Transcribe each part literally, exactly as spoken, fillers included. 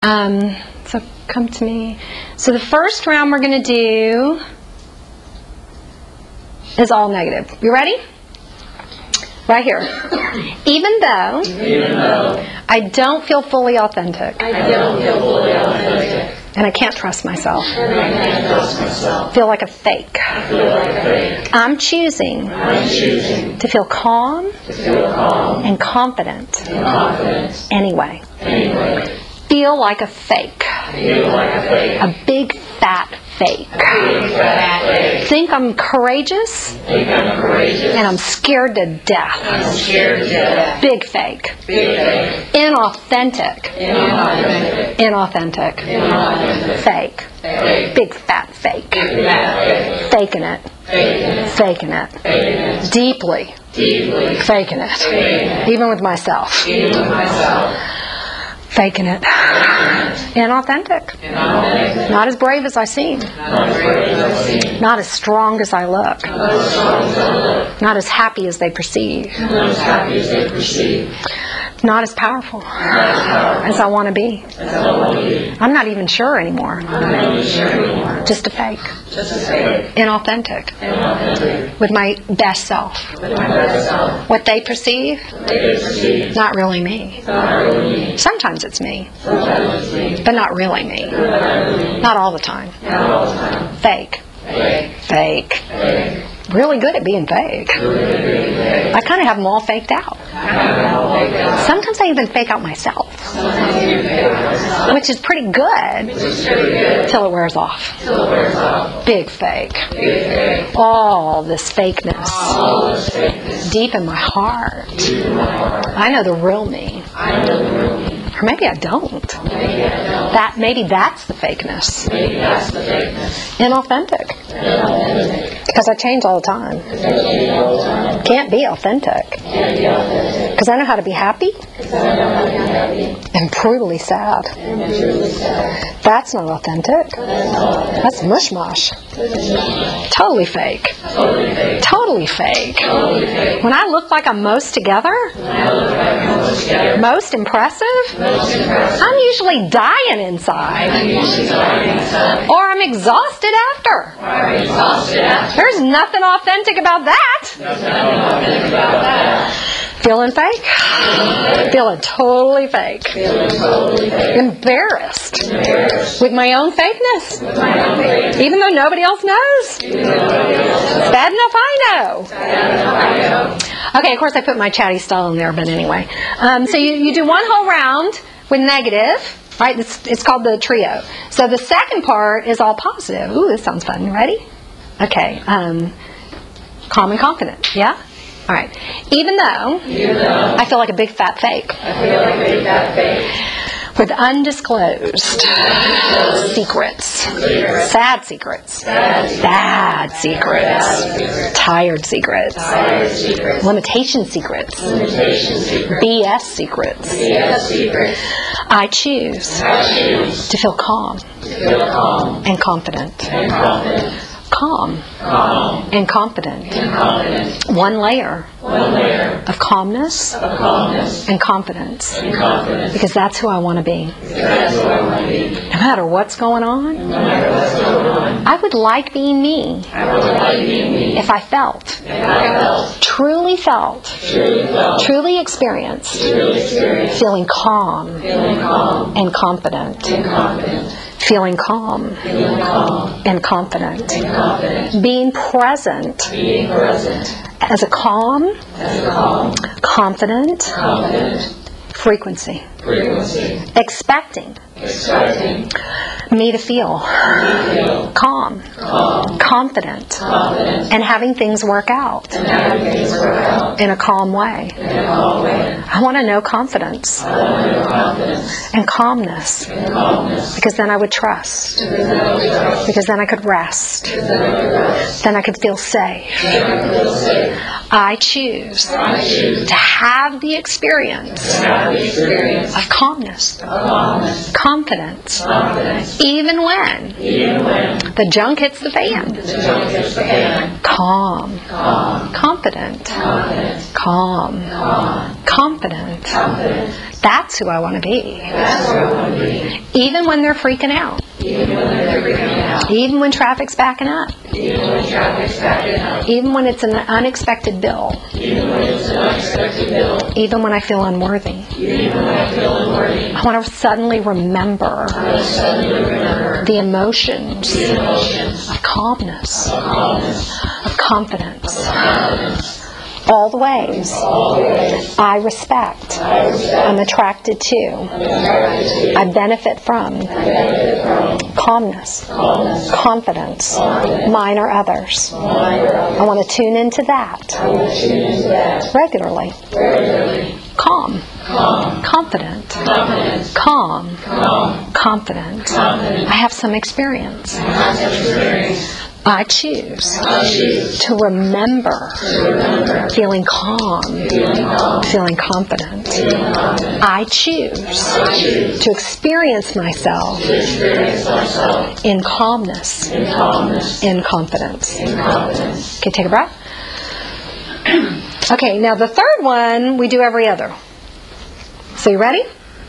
Um, so come to me. So the first round we're going to do is all negative. You ready? Right here. Even though, Even though I don't feel fully authentic. I don't feel fully authentic. And I can't trust myself. And I can't trust myself. Feel like a fake. I feel like a fake. I'm choosing I'm choosing to feel calm to feel calm and confident and confident anyway. anyway. Feel like a fake. Feel like a fake. A big fat fake. Big fat fake. Think I'm courageous Think I'm courageous. and I'm scared to death. I'm scared to death. Big fake. Big fake. Inauthentic. Inauthentic. Inauthentic. Inauthentic. Fake. Fake. Big fat fake. Big fat fake. Faking it. Faking it. Faking it. Faking it. Deeply Deeply. faking it. Faking it. Even with myself. Even with myself. Faking it. Inauthentic. Inauthentic. Not as brave as I seem. Not as brave as I seem. Not as strong as I look. Not as strong as I look. Not as happy as they perceive. Not as happy as they perceive. Not as powerful Not as powerful as I want to be. as I want to be. I'm not even sure anymore. I'm not even sure anymore. Just a fake. Just a fake. Inauthentic. Inauthentic. With my best self. With my best self. What they perceive, They perceive. not really me. Not really me. Sometimes it's me, Sometimes it's me. but not really me. Not really me. Not all the time. Not all the time. Fake. Fake. Fake. Fake. Really good at being fake. Really, really fake. I kind of have them all faked out. I have it all fake out. Sometimes I even fake out myself, Sometimes I even fake out myself. which is pretty good Which is pretty good. till it wears off. Till it wears off. Big fake. Big fake. All this fakeness All this fakeness. deep in my heart. Deep in my heart. I know the real me. I know the real me. Or maybe I don't. Maybe I don't. That maybe that's the fakeness. Maybe that's the fakeness. Inauthentic. Inauthentic. Because I change all the time. Because I change all the time. Can't be authentic. Can't be authentic. Because I know how to be happy Because I know how to be happy. and brutally sad. And truly sad. That's not authentic. That's not authentic. That's mush mush. That's Totally fake. totally fake. Totally fake. Totally fake. When I look like I'm most together, When I look back and look together, most impressive, most impressive. I'm usually dying inside. I'm usually dying inside. Or I'm exhausted after. Or I'm exhausted after. There's nothing authentic about that. There's nothing authentic about that. Feeling fake? Feeling totally fake. Feeling totally fake. Embarrassed Embarrassed. with my own fakeness. My own fakeness. Even though nobody else knows. Even though nobody else knows. Bad enough I know. Bad enough I know. Okay, of course I put my chatty style in there, but anyway. Um, so you, you do one whole round with negative. Right, it's, it's called the trio. So the second part is all positive. Ooh, this sounds fun. You ready? Okay. Um, calm and confident. Yeah? All right. Even though Even though I feel like a big fat fake I feel like a big fat fake. with undisclosed secrets, sad secrets, bad secrets, tired secrets, Tired secrets. limitation secrets, Limitation secrets. B S secrets. B S secrets. I choose I choose to feel calm to feel calm and confident. and confident. Calm Calm and confident. and confident. One layer One layer of calmness of calmness and confidence. and confidence. Because that's who I want to be. That's who I want to be. No matter what's going on, No matter what's going on, I would like being me I would like being me. if I felt, If I felt, truly felt, truly felt, truly experienced, truly experienced, feeling calm feeling calm and confident. and confident, Feeling calm feeling calm and confident. and confident, Being present being present as a calm, as a calm, confident confident frequency. frequency, Expecting expecting me to feel feel calm, calm, confident, confident, and having things work out and having things work out in a calm way. in a calm way. I want to know confidence I want to know confidence and calmness and calmness. because then I would trust, Because then I would trust. because then I could rest, Because then I would rest. then I could feel safe. Then I would feel safe. I choose I choose to have the experience to have the experience of calmness, of calmness, confidence, confidence, even when even when the junk hits the fan. the junk hits the fan. Calm, Calm, confident, confident, calm, calm, confident, confident, That's who I want to be. That's who I want to be. Even when they're freaking out. Even when they're freaking out. Even when traffic's backing up. Even when traffic's backing up. Even when it's an unexpected bill. Even when it's an unexpected bill. Even when I feel unworthy. Even when I feel unworthy. I want to suddenly remember, I want to suddenly remember the emotions, the emotions of calmness, of calmness, of confidence, confidence, all the ways all the ways I respect, I respect, I'm attracted to, attracted to, I benefit from benefit from, calmness, calmness, confidence, confidence, mine or others. mine or others. I want to tune into that I want to tune into that regularly. regularly. Calm, Calm, confident, confidence, calm, calm, confident. confident. I have some experience. I have experience. I choose I choose to remember to remember feeling calm, feeling calm, feeling confident. feeling confident. I choose I choose to experience myself to experience myself in calmness, in calmness, in confidence. in confidence. Okay, take a breath. Okay, now the third one we do every other. So you ready?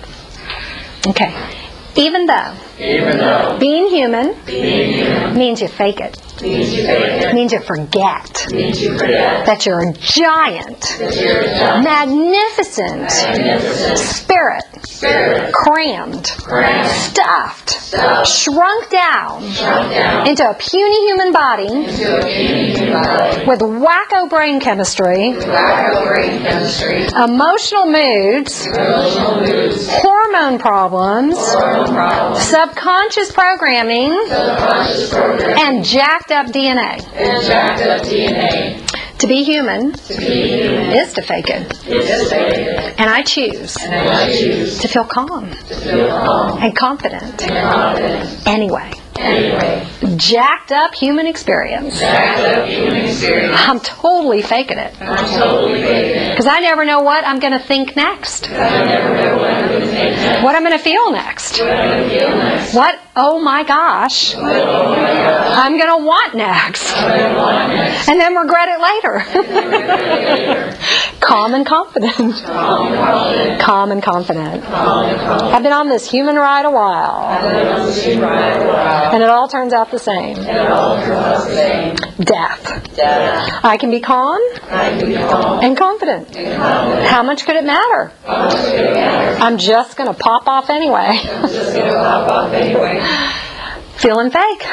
Okay. Even though Even though being human being human means you fake it, means you fake it, means you forget means you forget that you're a giant, that you're a giant, magnificent magnificent spirit, spirit, crammed, crammed, stuffed, stuffed, shrunk down shrunk down into a puny human body into a puny human body, with wacko brain chemistry, wacko brain chemistry, emotional moods, emotional moods, hormone problems, hormone problems, subconscious programming, subconscious programming, and jacked up D N A. and jacked up D N A. To be human To be human is to fake it. is to fake it, And I choose and I choose to feel calm to feel calm and confident and confident. anyway. Anyway, Jacked up human experience. jacked up human experience. I'm totally faking it. I'm totally faking it. Because I never know what I'm going to think next. I never know what I'm going to think next. What I'm going to feel next. What I'm going to feel next. What, oh my gosh, Oh my God. I'm going to want next. What I want next. And then regret it later. Calm and confident. Calm and confident. Calm and confident. Calm and confident. I've been on this human ride a while. I've been on this human ride a while. And it all turns out the same. And it all turns out the same. Death. Death. I can be calm I can be calm and confident. and confident. How much could it matter? How much could it matter? I'm just going to pop off anyway. I'm just going to pop off anyway. Feeling fake.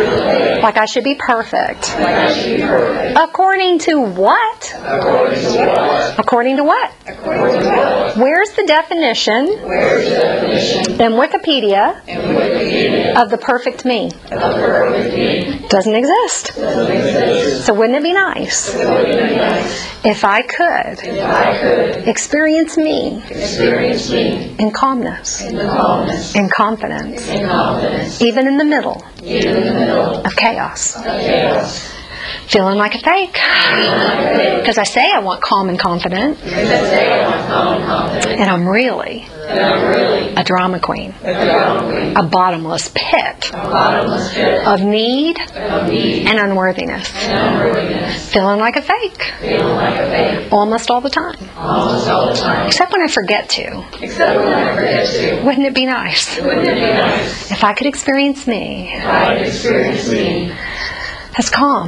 Like I should be perfect. Like I should be perfect. According to what? According to what? According to what? According to what? Where's the definition Where's the definition in Wikipedia in Wikipedia of the perfect me? of the perfect me? Doesn't exist. Doesn't exist. So wouldn't it be nice It would be nice if I could if I could experience me experience me in calmness, in the calmness in confidence, and confidence, even in the middle even in the middle of chaos? of chaos. Feeling like a fake. Because I say I want calm and confident, Because I say I want calm and confident, and I'm really and I'm really a drama queen, a drama queen, a bottomless pit a bottomless pit of need of need and unworthiness. and unworthiness, Feeling like a fake feeling like a fake almost all the time. almost all the time. Except when I forget to. Except when I forget to. Wouldn't it be nice Wouldn't it be nice if I could experience me if I could experience me as calm,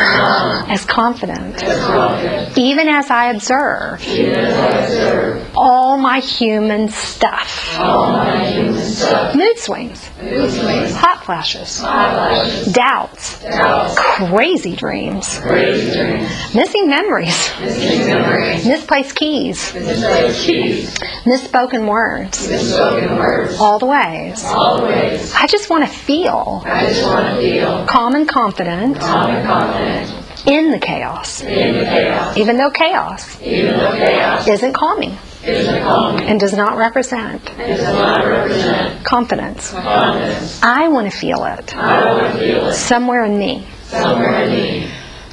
calm, as confident, as confident, even as I observe even as I observe all my human stuff? all my human stuff, Mood swings, mood swings, hot flashes, eyelashes, doubts, doubts, crazy dreams, crazy dreams, missing memories, missing memories, misplaced keys, misplaced keys, misspoken words, misspoken words, all the ways. all the ways. I just want to feel I just want to feel calm and confident calm and confident in the chaos, in the chaos, even though chaos even though chaos isn't calming isn't calming and does not represent and does not represent confidence. confidence. I want to feel it I want to feel it somewhere in me. somewhere in me.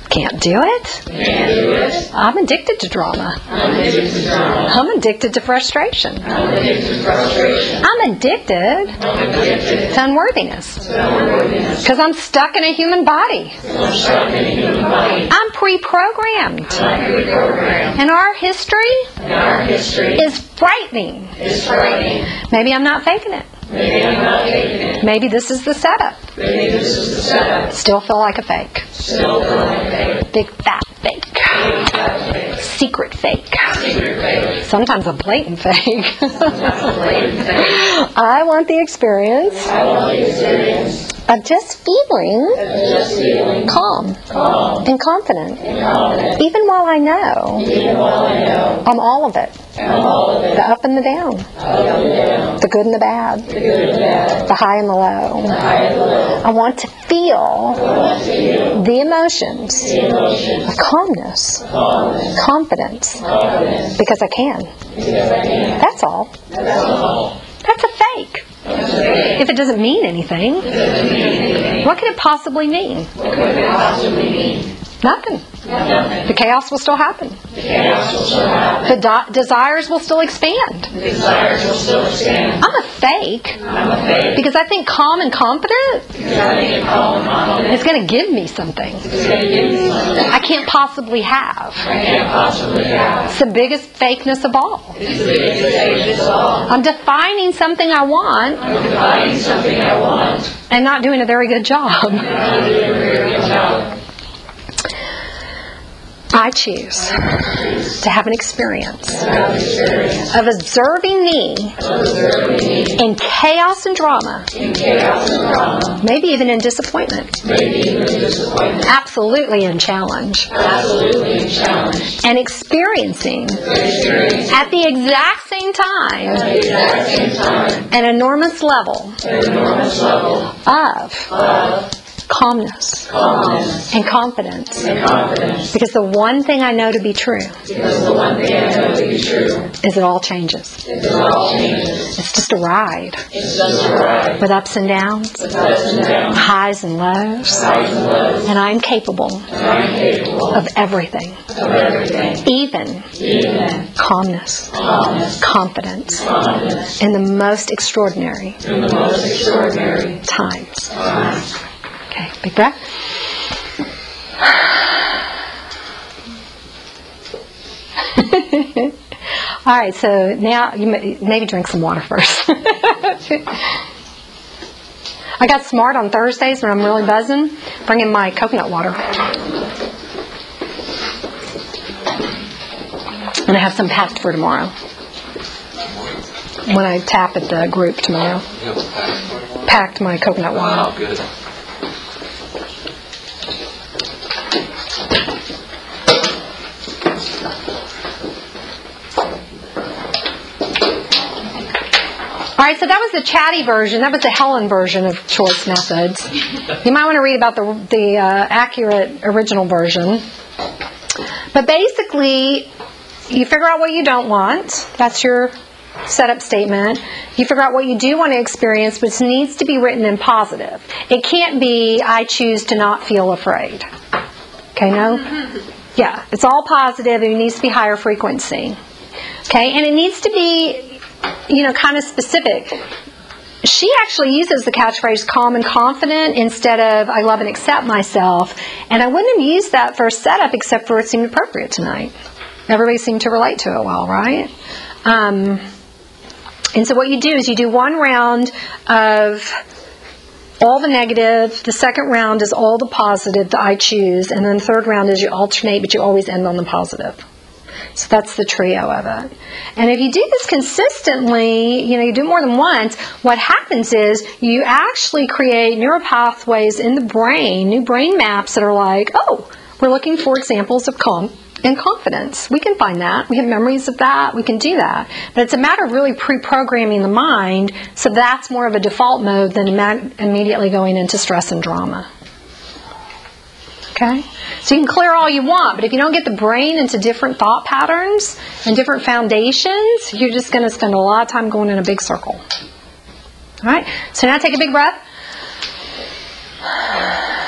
Can't do it. Can't do it. I'm addicted to drama. I'm addicted to drama. I'm addicted to frustration. I'm addicted to frustration. I'm addicted I'm addicted to unworthiness. to unworthiness. Because I'm stuck in a human body. I'm stuck in a human body. I'm pre-programmed. I'm reprogrammed. And our history And our history is frightening. is frightening. Maybe I'm not faking it. Maybe I'm not taking it. Maybe this is the setup. Maybe this is the setup. Still feel like a fake. Still feel like fake. Big fat fake. Fat fake. Secret fake. Secret fake. Sometimes a blatant fake. Blatant fake. I want the experience I want the experience of just feeling of just feeling calm calm and confident. and confident. Even while I know Even while I know I'm all of it. I'm all of it. The up and the down. Up and down. The good and the bad. The good and bad. The high and the low. The high and the low. I want to feel I want to feel the emotions the emotions of calmness, calmness, confidence, confidence. because I can. Because I can. That's all. That's all. That's a fake. That's a fake. If it doesn't mean anything, It doesn't mean anything. what could it possibly mean? What could it possibly mean? Nothing. Nothing. The chaos will still happen. The chaos will still happen. The de- desires will still expand. The desires will still expand. I'm a fake I'm a fake. because I think calm and confident Because I think calm and confident is going to give me something is going to give me something I can't possibly have. I can't possibly have. It's the biggest fakeness of all. It's the biggest fake of all. I'm defining something I want I'm defining something I want. and not doing a very good job. I'm not doing a very good job. I choose to have an experience Have experience of observing me of observing me in chaos and drama, in chaos and drama, maybe even in disappointment, maybe even disappointment, absolutely in challenge, absolutely in challenge, and experiencing experience at the exact same time at the exact same time an enormous level an enormous level of of calmness calmness and confidence. and confidence. Because the one thing I know to be true Because the one thing I know to be true is it all changes. is it all changes. It's just a ride It's just a ride with ups and downs, with ups and downs, highs and lows, highs and lows, and I'm capable and I'm capable of everything, of everything, even even calmness, calmness, confidence, confidence, in the most extraordinary in the most extraordinary times. times. Okay, big breath. All right, so now you may, maybe drink some water first. I got smart on Thursdays when I'm really buzzing, bringing my coconut water. And I have some packed for tomorrow. When I tap at the group tomorrow. Packed my coconut water. Oh, good. All right, so that was the chatty version. That was the Helen version of choice methods. You might want to read about the, the uh, accurate original version. But basically, you figure out what you don't want. That's your setup statement. You figure out what you do want to experience, which needs to be written in positive. It can't be, I choose to not feel afraid. Okay, no? Yeah, it's all positive. It needs to be higher frequency. Okay, and it needs to be, you know, kind of specific. She actually uses the catchphrase calm and confident instead of I love and accept myself. And I wouldn't have used that for a setup except for it seemed appropriate tonight. Everybody seemed to relate to it well, right? Um, and so what you do is you do one round of all the negative, the second round is all the positive that I choose, and then the third round is you alternate, but you always end on the positive. So that's the trio of it. And if you do this consistently, you know, you do it more than once, what happens is you actually create neural pathways in the brain, new brain maps that are like, oh, we're looking for examples of calm and confidence. We can find that. We have memories of that. We can do that. But it's a matter of really pre-programming the mind, so that's more of a default mode than ima- immediately going into stress and drama. Okay? So you can clear all you want, but if you don't get the brain into different thought patterns and different foundations, you're just going to spend a lot of time going in a big circle. All right? So now take a big breath.